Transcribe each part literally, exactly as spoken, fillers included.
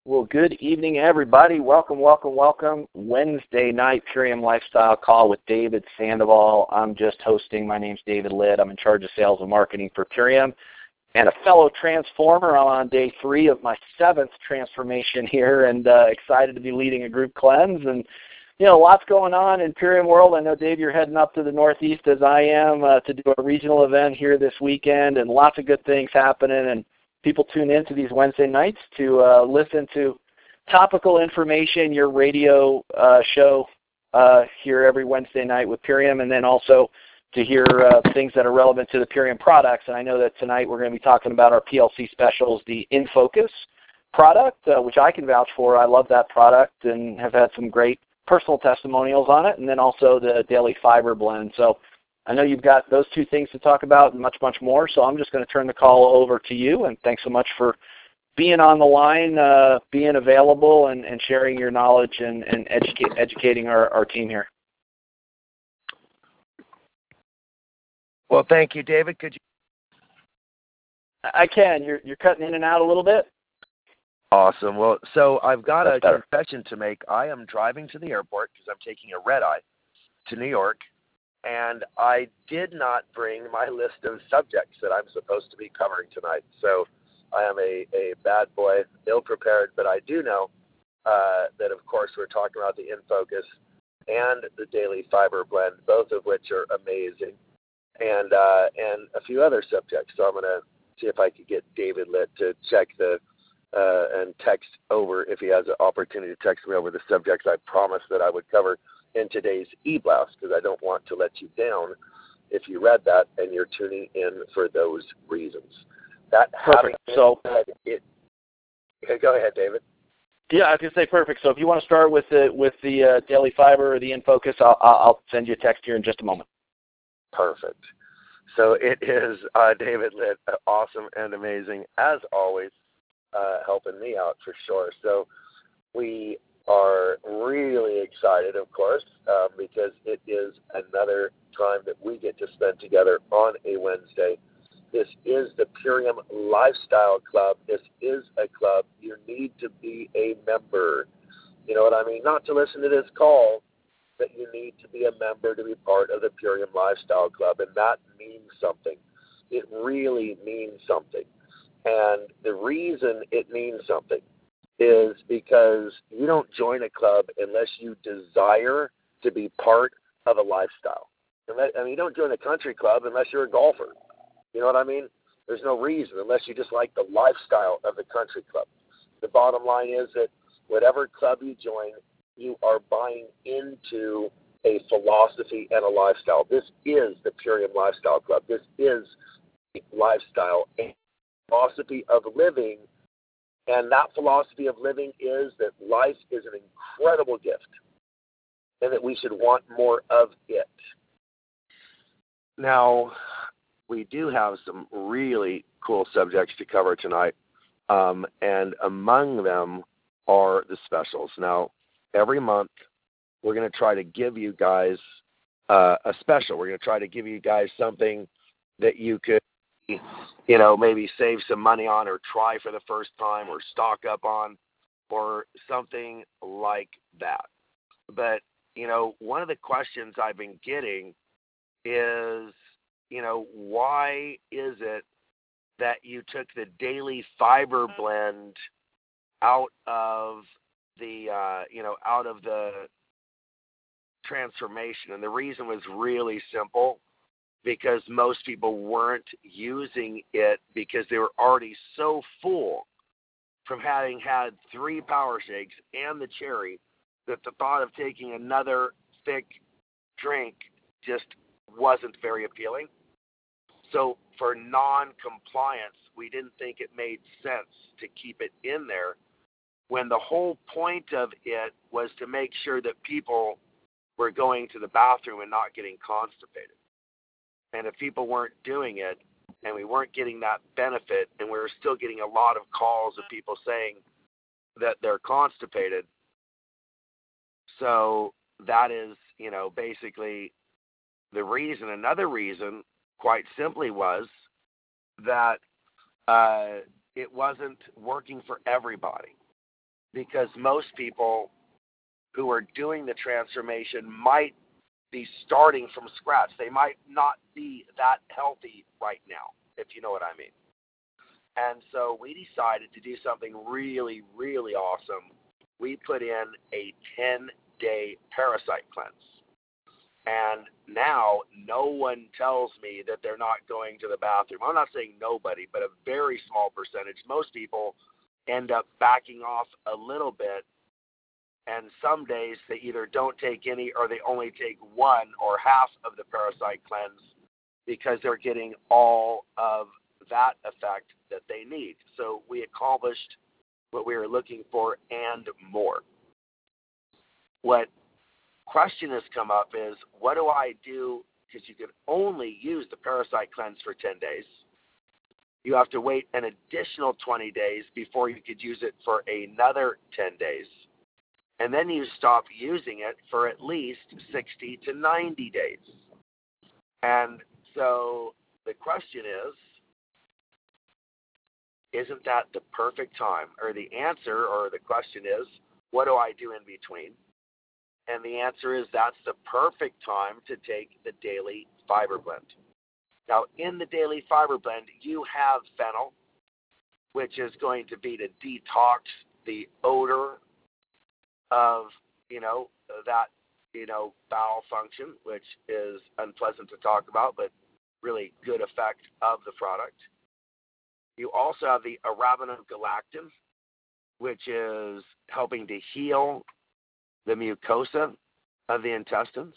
Well, good evening, everybody. Welcome, welcome, welcome. Wednesday night Purium Lifestyle Call with David Sandoval. I'm just hosting. My name's David Litt. I'm in charge of sales and marketing for Purium. And a fellow transformer. I'm on day three of my seventh transformation here, and uh, excited to be leading a group cleanse. And, you know, lots going on in Purium world. I know, Dave, you're heading up to the Northeast as I am uh, to do a regional event here this weekend, and lots of good things happening. And people tune in to these Wednesday nights to uh, listen to topical information, your radio uh, show uh, here every Wednesday night with Purium, and then also to hear uh, things that are relevant to the Purium products. And I know that tonight we're going to be talking about our P L C specials, the InFocus product, uh, which I can vouch for. I love that product and have had some great personal testimonials on it, and then also the Daily Fiber Blend. So I know you've got those two things to talk about and much, much more, so I'm just going to turn the call over to you, and thanks so much for being on the line, uh, being available, and, and sharing your knowledge and, and educate, educating our, our team here. Well, thank you, David. Could you? I can. You're, you're cutting in and out a little bit. Awesome. Well, so I've got That's a better. confession to make. I am driving to the airport because I'm taking a red eye to New York. And I did not bring my list of subjects that I'm supposed to be covering tonight. So I am a, a bad boy, ill-prepared, but I do know uh, that, of course, we're talking about the InFocus and the Daily Fiber Blend, both of which are amazing, and uh, and a few other subjects. So I'm going to see if I could get David Litt to check the uh, and text over, if he has an opportunity to text me over the subjects I promised that I would cover in today's e-blast, because I don't want to let you down if you read that and you're tuning in for those reasons. That Perfect. So, said, it, okay, go ahead, David. Yeah, I was going to say perfect. So if you want to start with the with the uh, Daily Fiber or the InFocus, I'll, I'll send you a text here in just a moment. Perfect. So it is uh, David Litt, awesome and amazing as always, uh, helping me out for sure. So we are really excited, of course, um, because it is another time that we get to spend together on a Wednesday. This is the Purium Lifestyle Club. This is a club. You need to be a member. You know what I mean? Not to listen to this call, but you need to be a member to be part of the Purium Lifestyle Club, and that means something. It really means something. And the reason it means something is because you don't join a club unless you desire to be part of a lifestyle. I mean, you don't join a country club unless you're a golfer. You know what I mean? There's no reason unless you just like the lifestyle of the country club. The bottom line is that whatever club you join, you are buying into a philosophy and a lifestyle. This is the Purium Lifestyle Club. This is a lifestyle, a philosophy of living. And that philosophy of living is that life is an incredible gift and that we should want more of it. Now, we do have some really cool subjects to cover tonight, um, and among them are the specials. Now, every month we're going to try to give you guys uh, a special. We're going to try to give you guys something that you could, you know, maybe save some money on or try for the first time or stock up on or something like that. But, you know, one of the questions I've been getting is, you know, why is it that you took the Daily Fiber Blend out of the, uh, you know, out of the transformation? And the reason was really simple. Because most people weren't using it because they were already so full from having had three power shakes and the cherry that the thought of taking another thick drink just wasn't very appealing. So for non-compliance, we didn't think it made sense to keep it in there when the whole point of it was to make sure that people were going to the bathroom and not getting constipated. And if people weren't doing it and we weren't getting that benefit and we were still getting a lot of calls of people saying that they're constipated, so that is, you know, basically the reason. Another reason, quite simply, was that uh, it wasn't working for everybody. because most people who are doing the transformation might be starting from scratch. They might not be that healthy right now, if you know what I mean. And so we decided to do something really, really awesome. We put in a ten-day parasite cleanse. And now no one tells me that they're not going to the bathroom. I'm not saying nobody, but a very small percentage. Most people end up backing off a little bit. And some days they either don't take any or they only take one or half of the parasite cleanse because they're getting all of that effect that they need. So we accomplished what we were looking for and more. What question has come up is, what do I do? Because you can only use the parasite cleanse for ten days. You have to wait an additional twenty days before you could use it for another ten days. And then you stop using it for at least sixty to ninety days. And so the question is, isn't that the perfect time? Or the answer or the question is, what do I do in between? And the answer is that's the perfect time to take the Daily Fiber Blend. Now, in the Daily Fiber Blend, you have fennel, which is going to be to detox the odor of, you know, that, you know, bowel function, which is unpleasant to talk about, but really good effect of the product. You also have the arabinogalactin, which is helping to heal the mucosa of the intestines.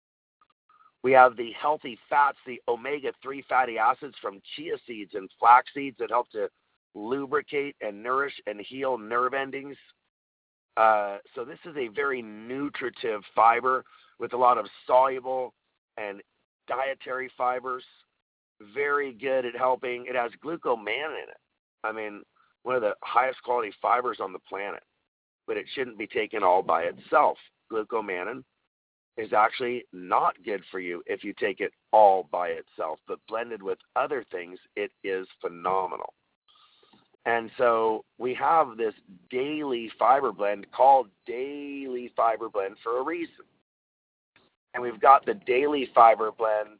We have the healthy fats, the omega three fatty acids from chia seeds and flax seeds that help to lubricate and nourish and heal nerve endings. Uh, so this is a very nutritive fiber with a lot of soluble and dietary fibers. Very good at helping. It has glucomannan in it. I mean, one of the highest quality fibers on the planet. But it shouldn't be taken all by itself. Glucomannan is actually not good for you if you take it all by itself. But blended with other things, it is phenomenal. And so we have this Daily Fiber Blend called Daily Fiber Blend for a reason. And we've got the Daily Fiber Blend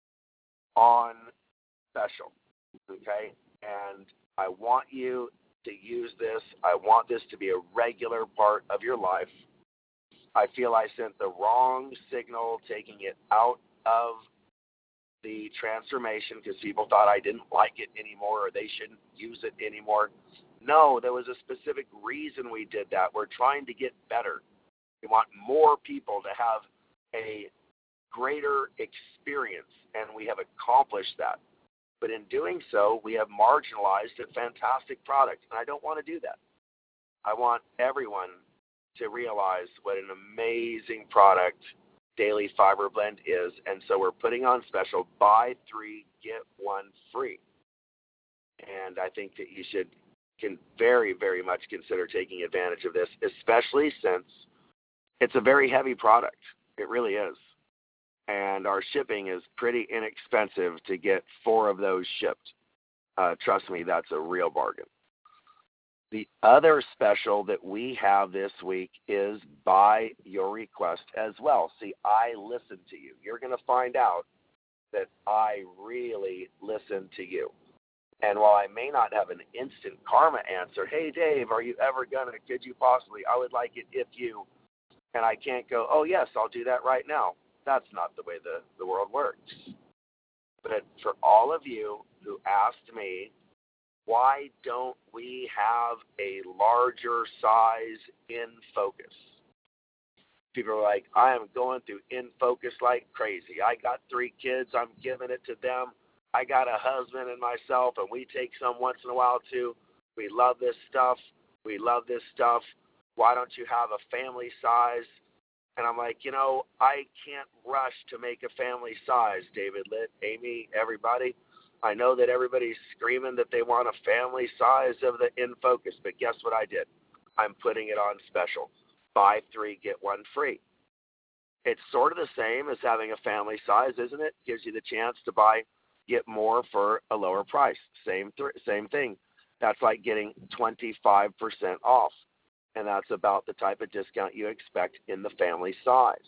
on special, okay? And I want you to use this. I want this to be a regular part of your life. I feel I sent the wrong signal taking it out of the transformation because people thought I didn't like it anymore or they shouldn't use it anymore. No, there was a specific reason we did that. We're trying to get better. We want more people to have a greater experience, and we have accomplished that. But in doing so, we have marginalized a fantastic product, and I don't want to do that. I want everyone to realize what an amazing product Daily Fiber Blend is, and so we're putting on special, buy three, get one free. And I think that you should can very, very much consider taking advantage of this, especially since it's a very heavy product. It really is. And our shipping is pretty inexpensive to get four of those shipped. Uh, trust me, that's a real bargain. The other special that we have this week is by your request as well. See, I listen to you. You're going to find out that I really listen to you. And while I may not have an instant karma answer, hey, Dave, are you ever going to, could you possibly, I would like it if you, and I can't go, oh, yes, I'll do that right now. That's not the way the, the world works. But for all of you who asked me, why don't we have a larger size in focus? People are like, I am going through in focus like crazy. I got three kids. I'm giving it to them. I got a husband and myself, and we take some once in a while too. We love this stuff. We love this stuff. Why don't you have a family size? And I'm like, you know, I can't rush to make a family size, David Litt, Amy, everybody. I know that everybody's screaming that they want a family size of the In Focus, but guess what I did? I'm putting it on special. Buy three, get one free. It's sort of the same as having a family size, isn't it? Gives you the chance to buy, get more for a lower price. Same th- same thing. That's like getting twenty-five percent off. and that's about the type of discount you expect in the family size.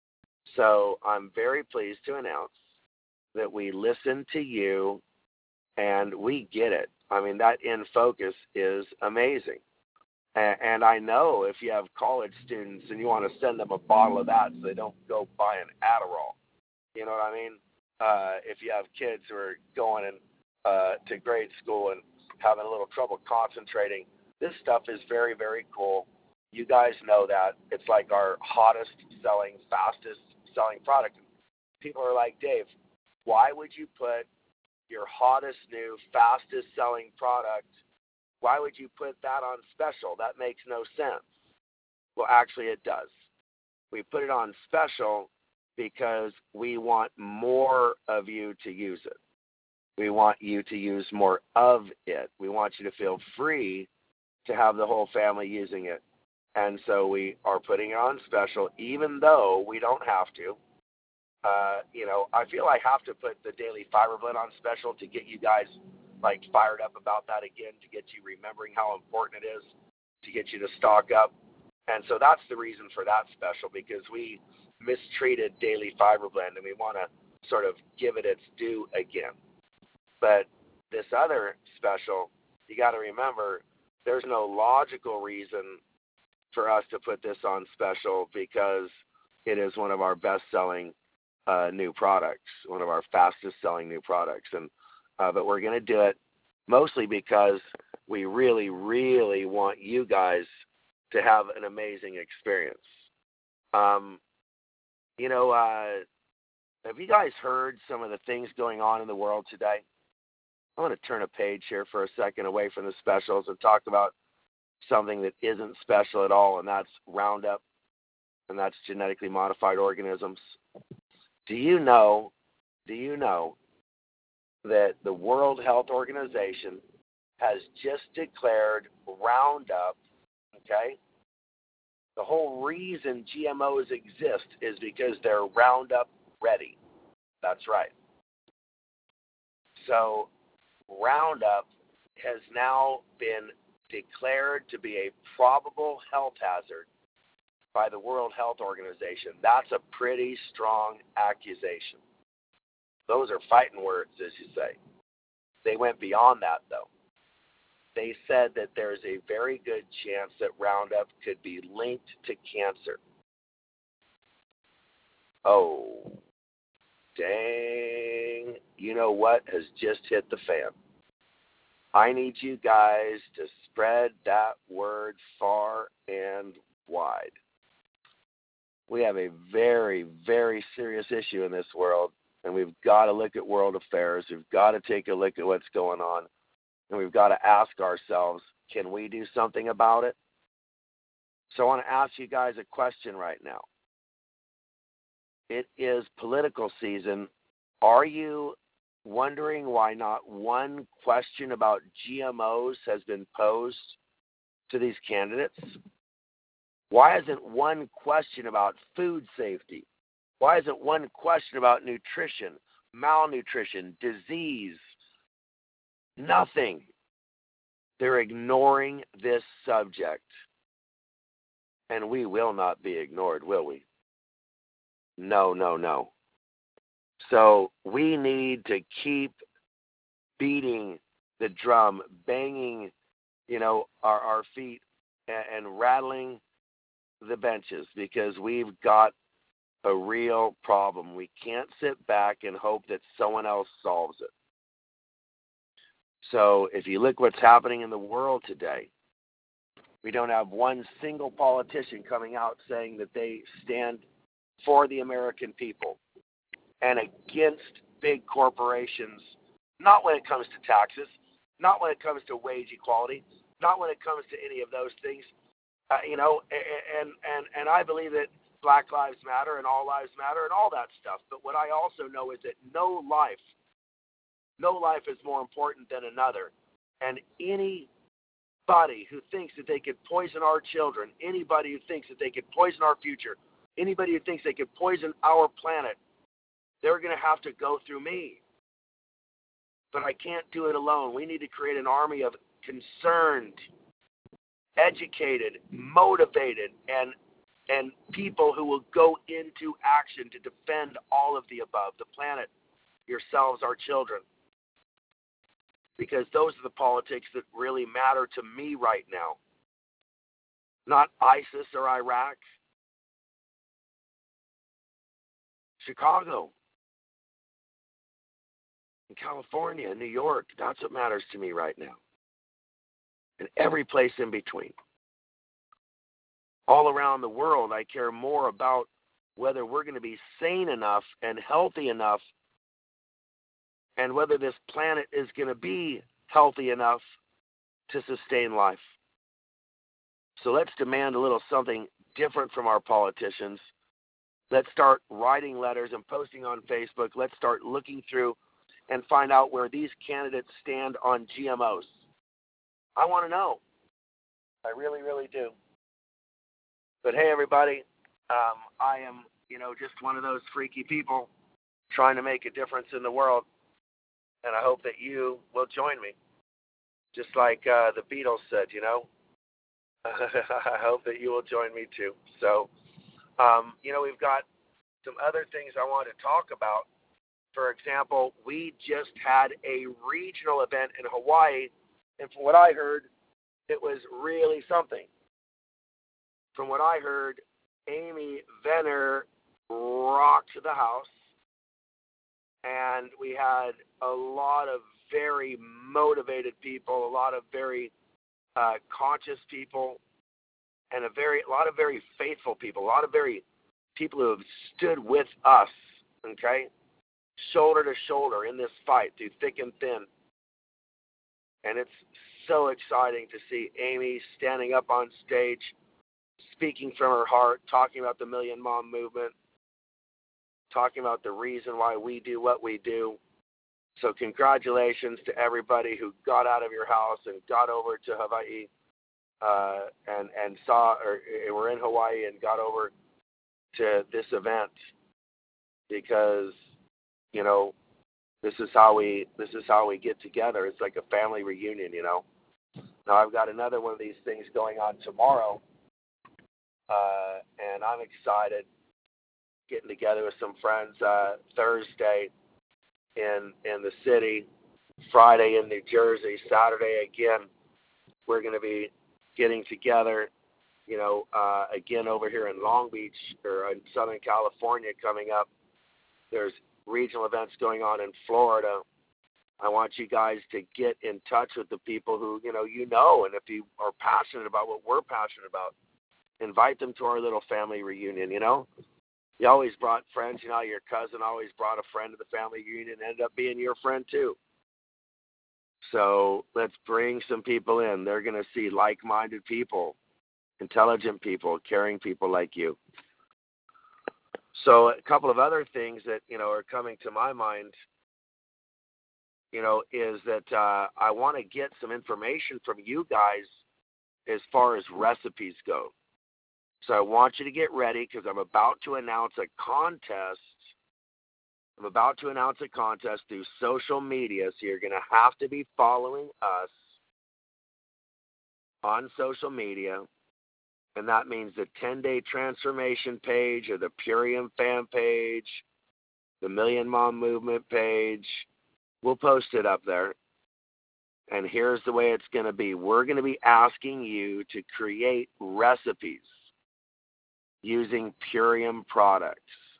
So I'm very pleased to announce that we listen to you and we get it. I mean, that In Focus is amazing. And, and I know if you have college students and you want to send them a bottle of that so they don't go buy an Adderall, you know what I mean? Uh, if you have kids who are going in, uh, to grade school and having a little trouble concentrating, this stuff is very, very cool. You guys know that. It's like our hottest selling, fastest selling product. People are like, Dave, why would you put your hottest new, fastest selling product, why would you put that on special? That makes no sense. Well, actually it does. We put it on special because we want more of you to use it. We want you to use more of it. We want you to feel free to have the whole family using it. And so we are putting it on special, even though we don't have to. Uh, you know, I feel I have to put the Daily Fiber Blend on special to get you guys, like, fired up about that again, to get you remembering how important it is, to get you to stock up. And so that's the reason for that special, because we mistreated Daily Fiber Blend, and we want to sort of give it its due again. But this other special, you got to remember, there's no logical reason for us to put this on special because it is one of our best-selling uh, new products, one of our fastest-selling new products. And uh, but we're going to do it mostly because we really, really want you guys to have an amazing experience. Um, you know, uh, have you guys heard some of the things going on in the world today? I want to turn a page here for a second away from the specials and talk about something that isn't special at all, and that's Roundup, and that's genetically modified organisms. Do you know, do you know that the World Health Organization has just declared Roundup, okay? The whole reason G M Os exist is because they're Roundup ready. That's right. So Roundup has now been declared to be a probable health hazard by the World Health Organization. That's a pretty strong accusation. Those are fighting words, as you say. They went beyond that, though. They said that there's a very good chance that Roundup could be linked to cancer. Oh, dang. You know what has just hit the fan? I need you guys to spread that word far and wide. We have a very, very serious issue in this world, and we've got to look at world affairs. We've got to take a look at what's going on, and we've got to ask ourselves, can we do something about it? So I want to ask you guys a question right now. It is political season. Are you wondering why not one question about G M Os has been posed to these candidates? Why isn't one question about food safety? Why isn't one question about nutrition, malnutrition, disease? Nothing. They're ignoring this subject. And we will not be ignored, will we? No, no, no. So we need to keep beating the drum, banging, you know, our, our feet and, and rattling the benches, because we've got a real problem. We can't sit back and hope that someone else solves it. So if you look what's happening in the world today, we don't have one single politician coming out saying that they stand for the American people and against big corporations, not when it comes to taxes, not when it comes to wage equality, not when it comes to any of those things. Uh, you know, and, and, and I believe that Black Lives Matter and all lives matter and all that stuff. But what I also know is that no life, no life is more important than another. And anybody who thinks that they could poison our children, anybody who thinks that they could poison our future, anybody who thinks they could poison our planet, they're going to have to go through me. But I can't do it alone. We need to create an army of concerned educated, motivated, and and people who will go into action to defend all of the above, the planet, yourselves, our children. Because those are the politics that really matter to me right now. Not ISIS or Iraq. Chicago. In California, New York, that's what matters to me right now. And every place in between. All around the world, I care more about whether we're going to be sane enough and healthy enough, and whether this planet is going to be healthy enough to sustain life. So let's demand a little something different from our politicians. Let's start writing letters and posting on Facebook. Let's start looking through and find out where these candidates stand on G M Os. I want to know. I really, really do. But hey, everybody, um, I am, you know, just one of those freaky people trying to make a difference in the world. And I hope that you will join me. Just like uh, the Beatles said, you know. I hope that you will join me too. So, um, you know, we've got some other things I want to talk about. For example, we just had a regional event in Hawaii, and from what I heard, it was really something. From what I heard, Amy Venner rocked the house, and we had a lot of very motivated people, a lot of very uh, conscious people, and a very a lot of very faithful people, a lot of very people who have stood with us, okay, shoulder to shoulder in this fight through thick and thin. And it's so exciting to see Amy standing up on stage, speaking from her heart, talking about the Million Mom Movement, talking about the reason why we do what we do. So congratulations to everybody who got out of your house and got over to Hawaii uh, and and saw or were in Hawaii and got over to this event, because you know this is how we this is how we get together. It's like a family reunion, you know. Now I've got another one of these things going on tomorrow, uh, and I'm excited. Getting together with some friends uh, Thursday in in the city, Friday in New Jersey, Saturday again. We're going to be getting together, you know, uh, again over here in Long Beach or in Southern California coming up. There's regional events going on in Florida. I want you guys to get in touch with the people who, you know, you know, and if you are passionate about what we're passionate about, invite them to our little family reunion, you know. You always brought friends, you know, your cousin always brought a friend to the family reunion and ended up being your friend too. So let's bring some people in. They're going to see like-minded people, intelligent people, caring people like you. So a couple of other things that, you know, are coming to my mind, you know, is that uh, I want to get some information from you guys as far as recipes go. So I want you to get ready because I'm about to announce a contest. I'm about to announce a contest through social media, so you're going to have to be following us on social media, and that means the ten-day transformation page or the Purium fan page, the Million Mom Movement page. We'll post it up there, and here's the way it's going to be. We're going to be asking you to create recipes using Purium products.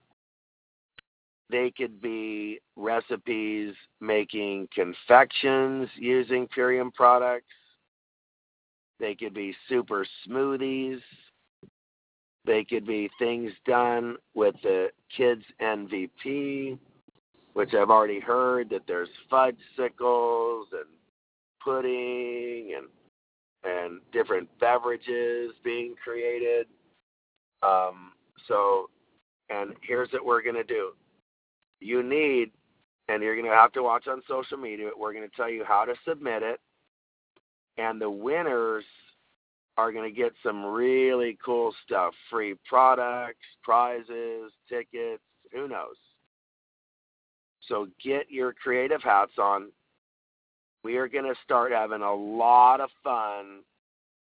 They could be recipes making confections using Purium products. They could be super smoothies. They could be things done with the Kids M V P, which I've already heard that there's fudgesicles and pudding and and different beverages being created. Um, so, and here's what we're going to do. You need, and you're going to have to watch on social media, we're going to tell you how to submit it, and the winners are going to get some really cool stuff, free products, prizes, tickets, who knows. So get your creative hats on. We are going to start having a lot of fun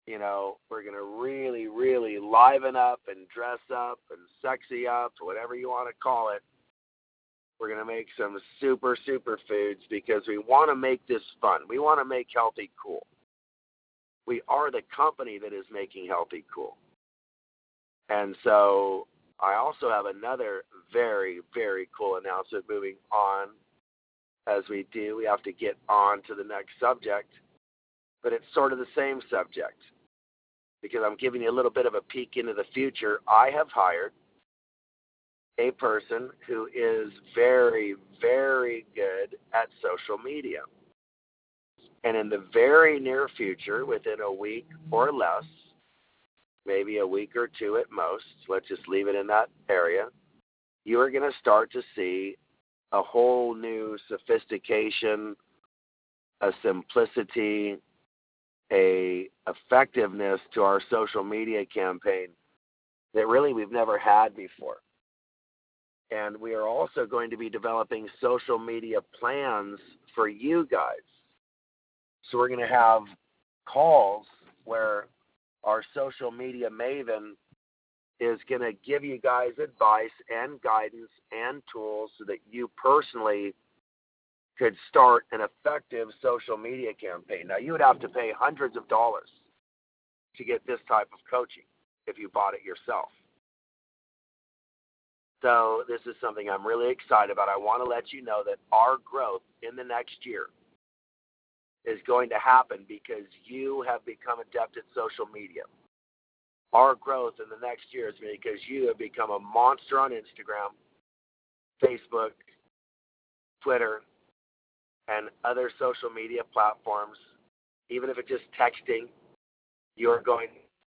You know, we're going to really, really liven up and dress up and sexy up, whatever you want to call it. We're going to make some super, super foods because we want to make this fun. We want to make healthy cool. We are the company that is making healthy cool. And so I also have another very, very cool announcement moving on. As we do, we have to get on to the next subject, but it's sort of the same subject because I'm giving you a little bit of a peek into the future. I have hired a person who is very, very good at social media. And in the very near future, within a week or less, maybe a week or two at most, let's just leave it in that area, you are going to start to see a whole new sophistication, a simplicity, a effectiveness to our social media campaign that really we've never had before. And we are also going to be developing social media plans for you guys. So we're going to have calls where our social media maven is going to give you guys advice and guidance and tools so that you personally could start an effective social media campaign. Now, you would have to pay hundreds of dollars to get this type of coaching if you bought it yourself. So this is something I'm really excited about. I want to let you know that our growth in the next year is going to happen because you have become adept at social media. Our growth in the next year is because you have become a monster on Instagram, Facebook, Twitter, and other social media platforms. Even if it's just texting, you're going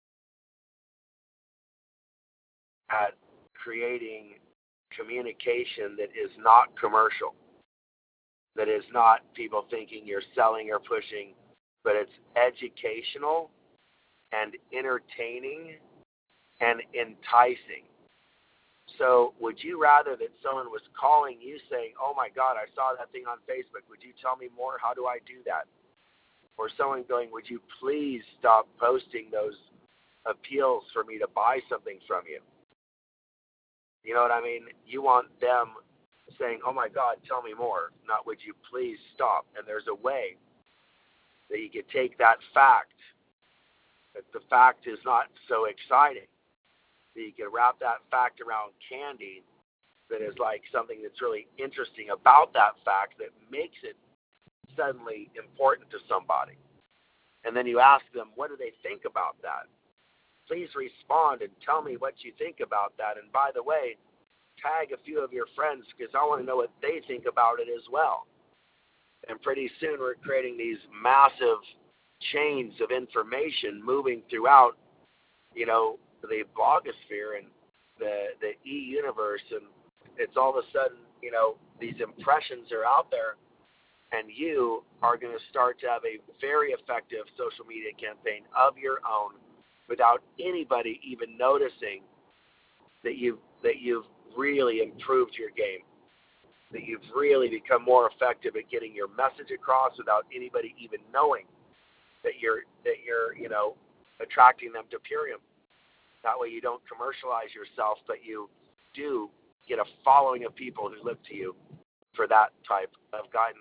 at creating communication that is not commercial, that is not people thinking you're selling or pushing, but it's educational and entertaining and enticing. So would you rather that someone was calling you saying, oh my God, I saw that thing on Facebook. Would you tell me more? How do I do that? Or someone going, would you please stop posting those appeals for me to buy something from you? You know what I mean? You want them saying, oh my God, tell me more, not would you please stop. And there's a way that you could take that fact, that the fact is not so exciting, that you can wrap that fact around candy that is like something that's really interesting about that fact that makes it suddenly important to somebody. And then you ask them, what do they think about that? Please respond and tell me what you think about that. And by the way, tag a few of your friends because I want to know what they think about it as well. And pretty soon we're creating these massive chains of information moving throughout, you know, the blogosphere and the the e-universe, and it's all of a sudden, you know, these impressions are out there, and you are going to start to have a very effective social media campaign of your own without anybody even noticing that you that you've really improved your game, that you've really become more effective at getting your message across without anybody even knowing that you're that you're, you know, attracting them to Purium. That way you don't commercialize yourself, but you do get a following of people who look to you for that type of guidance.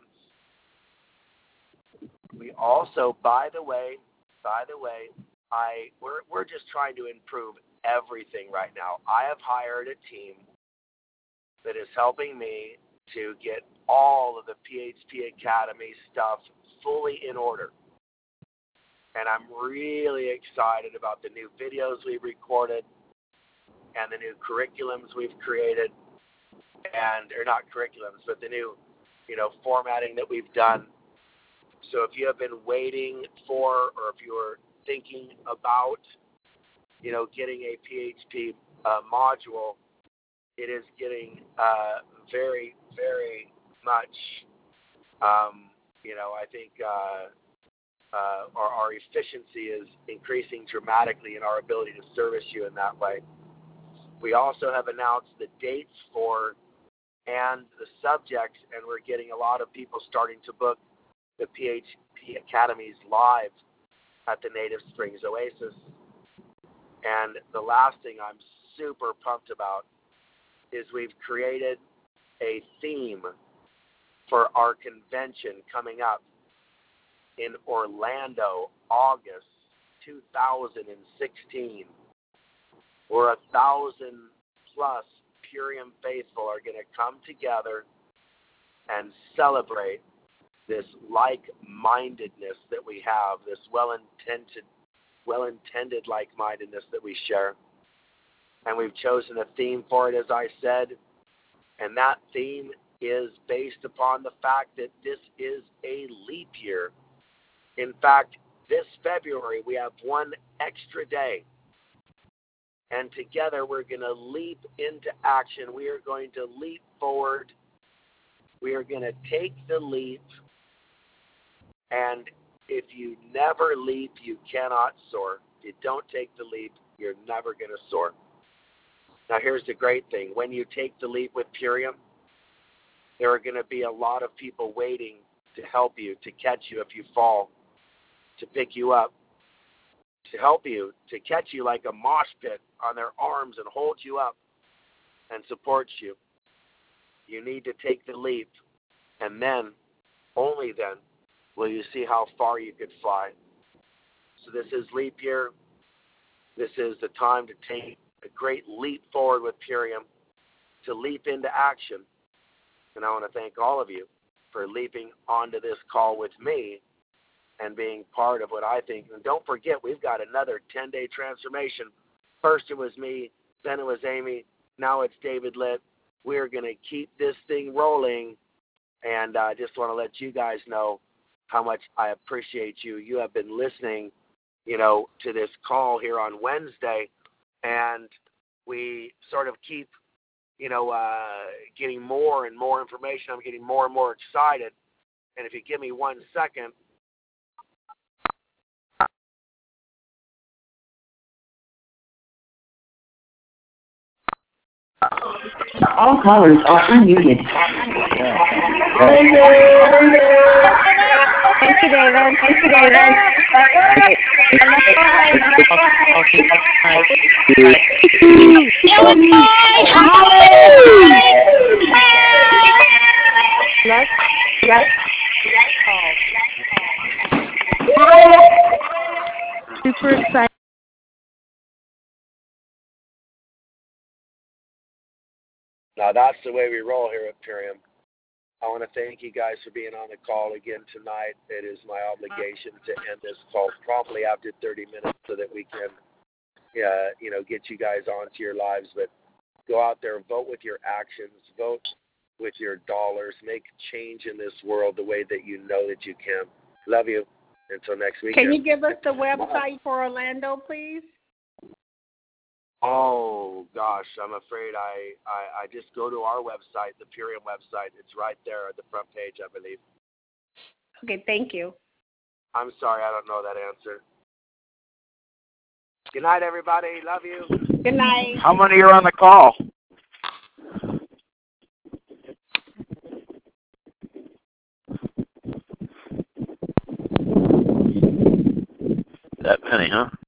We also, by the way, by the way, I we're we're just trying to improve everything right now. I have hired a team that is helping me to get all of the P H P Academy stuff fully in order. And I'm really excited about the new videos we've recorded and the new curriculums we've created, and or not curriculums, but the new, you know, formatting that we've done. So if you have been waiting for, or if you're thinking about, you know, getting a P H P uh, module, it is getting uh, very, very much, um, you know, I think uh, uh, our, our efficiency is increasing dramatically in our ability to service you in that way. We also have announced the dates for and the subjects, and we're getting a lot of people starting to book the P H P Academies live at the Native Springs Oasis. And the last thing I'm super pumped about is we've created a theme for our convention coming up in Orlando, August two thousand sixteen, where a thousand plus Purium faithful are going to come together and celebrate this like-mindedness that we have, this well-intended, well-intended like-mindedness that we share. And we've chosen a theme for it, as I said, and that theme is based upon the fact that this is a leap year. In fact, this February we have one extra day, and together we're going to leap into action. We are going to leap forward. We are going to take the leap, and if you never leap, you cannot soar. If you don't take the leap, you're never going to soar. Now, here's the great thing. When you take the leap with Purium, there are going to be a lot of people waiting to help you, to catch you if you fall, to pick you up, to help you, to catch you like a mosh pit on their arms and hold you up and support you. You need to take the leap, and then, only then, will you see how far you could fly. So this is leap year. This is the time to take a great leap forward with Purium, to leap into action. And I want to thank all of you for leaping onto this call with me and being part of what I think. And don't forget, we've got another ten-day transformation. First it was me, then it was Amy, now it's David Litt. We're going to keep this thing rolling, and I uh, just want to let you guys know how much I appreciate you. You have been listening, you know, to this call here on Wednesday, and we sort of keep, you know, uh, getting more and more information. I'm getting more and more excited. And if you give me one second. All callers are unmuted. Thank you, David. Thank you, David. Let's get super excited. Now, that's the way we roll here at Purium. I want to thank you guys for being on the call again tonight. It is my obligation to end this call promptly after thirty minutes so that we can, uh, you know, get you guys onto your lives. But go out there, vote with your actions, vote with your dollars, make change in this world the way that you know that you can. Love you. Until next week. Can you give us the website for Orlando, please? Oh, gosh, I'm afraid I, I, I just go to our website, the Purium website. It's right there at the front page, I believe. Okay, thank you. I'm sorry, I don't know that answer. Good night, everybody. Love you. Good night. How many are on the call? That many, huh?